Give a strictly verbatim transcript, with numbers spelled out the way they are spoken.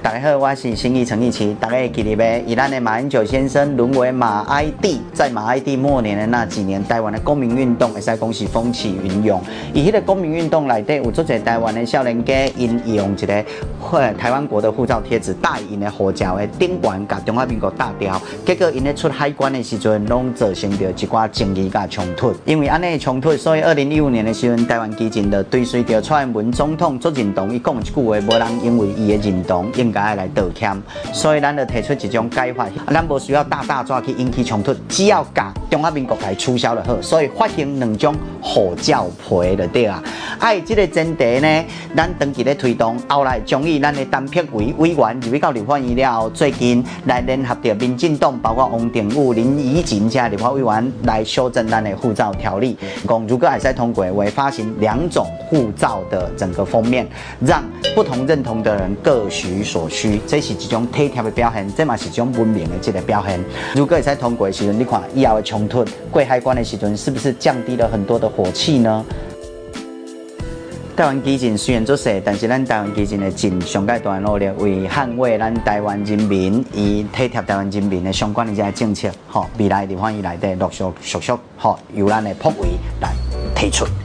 大家好，我是新义陈义奇。大家会记得呗？以咱的马英九先生沦为马哀帝，在马哀帝末年的那几年，台湾的公民运动会使讲是风起云涌。以迄个公民运动内底，有足侪台湾的少年家，因用一个台湾国的护照贴纸带因的护照的顶端，甲中华民国打掉。结果因咧出海关的时阵，拢造成着一寡争议甲冲突。因为安尼的冲突，所以二零一五年的时阵，台湾基进就追随着蔡英文总统做认同，伊讲一句话，无人因为伊的认同应该来道歉。所以咱就提出一种解法，咱无需要大大抓去引起冲突，只要甲中华民国来取消就好。所以发行两种护照皮就对啊。爱这个前提呢，咱长期咧推动，后来终于咱的陈柏惟委员入去到立法院了后，最近来联合着民进党，包括王定宇、林怡锦这立法委员来修正咱的护照条例，讲如果还在通过，会发行两种护照的整个封面，让不同认同的人各取所需，这是一种体贴的表现，这嘛是一种文明的这个表现。如果会在通过的时阵，你看以后的冲突过海关的时阵，是不是降低了很多的火气呢？台湾基进虽然做细，但是咱台湾基进的尽上界大努力，为捍卫咱台湾人民，以体贴台湾人民的相关的这些政策，吼，未来立法院内底陆续、陆续，吼，由咱的柏惟来提出。